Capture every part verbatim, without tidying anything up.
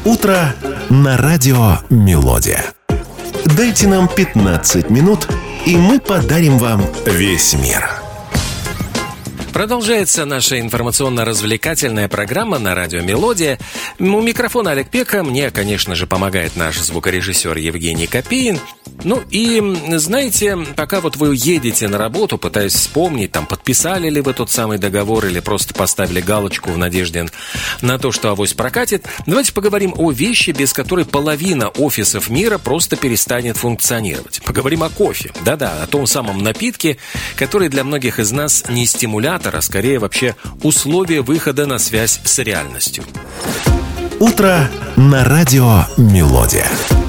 Утро на радио «Мелодия». Дайте нам пятнадцать минут, и мы подарим вам весь мир. Продолжается наша информационно-развлекательная программа на радио «Мелодия». У микрофона Олег Пека. Мне, конечно же, помогает наш звукорежиссер Евгений Копеин. Ну и, знаете, пока вот вы едете на работу, пытаясь вспомнить, там, подписали ли вы тот самый договор или просто поставили галочку в надежде на то, что авось прокатит, давайте поговорим о вещи, без которой половина офисов мира просто перестанет функционировать. Поговорим о кофе. Да-да, о том самом напитке, который для многих из нас не стимулятор, а скорее вообще условие выхода на связь с реальностью. Утро на радио «Мелодия».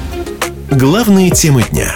Главные темы дня.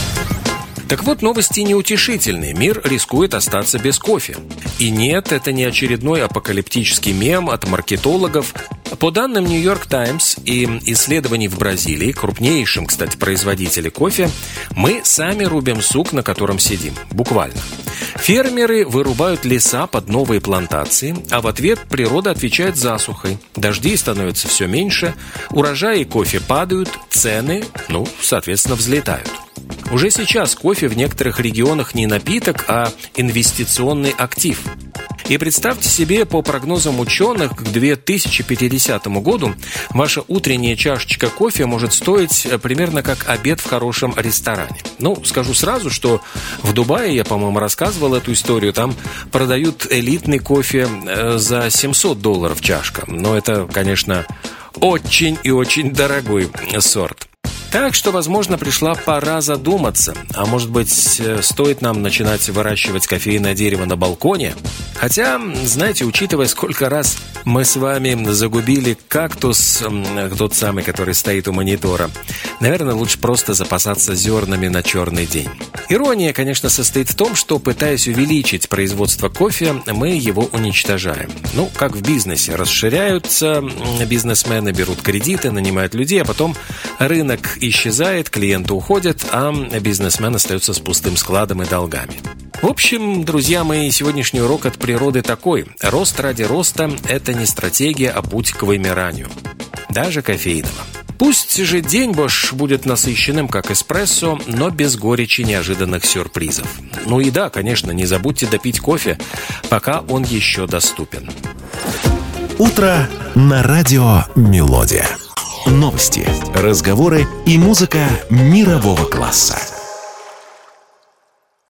Так вот, новости неутешительные. Мир рискует остаться без кофе. И нет, это не очередной апокалиптический мем от маркетологов. По данным New York Times и исследований в Бразилии, крупнейшем, кстати, производителе кофе, мы сами рубим сук, на котором сидим. Буквально. Фермеры вырубают леса под новые плантации, а в ответ природа отвечает засухой. Дождей становится все меньше, урожаи кофе падают, цены, ну, соответственно, взлетают. Уже сейчас кофе в некоторых регионах не напиток, а инвестиционный актив. И представьте себе, по прогнозам ученых, к две тысячи пятидесятому году ваша утренняя чашечка кофе может стоить примерно как обед в хорошем ресторане. Ну, скажу сразу, что в Дубае, я, по-моему, рассказывал эту историю, там продают элитный кофе за семьсот долларов чашка. Но это, конечно, очень и очень дорогой сорт. Так что, возможно, пришла пора задуматься. А может быть, стоит нам начинать выращивать кофейное дерево на балконе? Хотя, знаете, учитывая, сколько раз мы с вами загубили кактус, тот самый, который стоит у монитора, наверное, лучше просто запасаться зернами на черный день. Ирония, конечно, состоит в том, что, пытаясь увеличить производство кофе, мы его уничтожаем. Ну, как в бизнесе. Расширяются бизнесмены, берут кредиты, нанимают людей, а потом рынок исчезает, клиенты уходят, а бизнесмен остается с пустым складом и долгами. В общем, друзья мои, сегодняшний урок от природы такой. Рост ради роста – это не стратегия, а путь к вымиранию. Даже кофейного. Пусть же день ваш будет насыщенным, как эспрессо, но без горечи неожиданных сюрпризов. Ну и да, конечно, не забудьте допить кофе, пока он еще доступен. Утро на радио «Мелодия». Новости, разговоры и музыка мирового класса.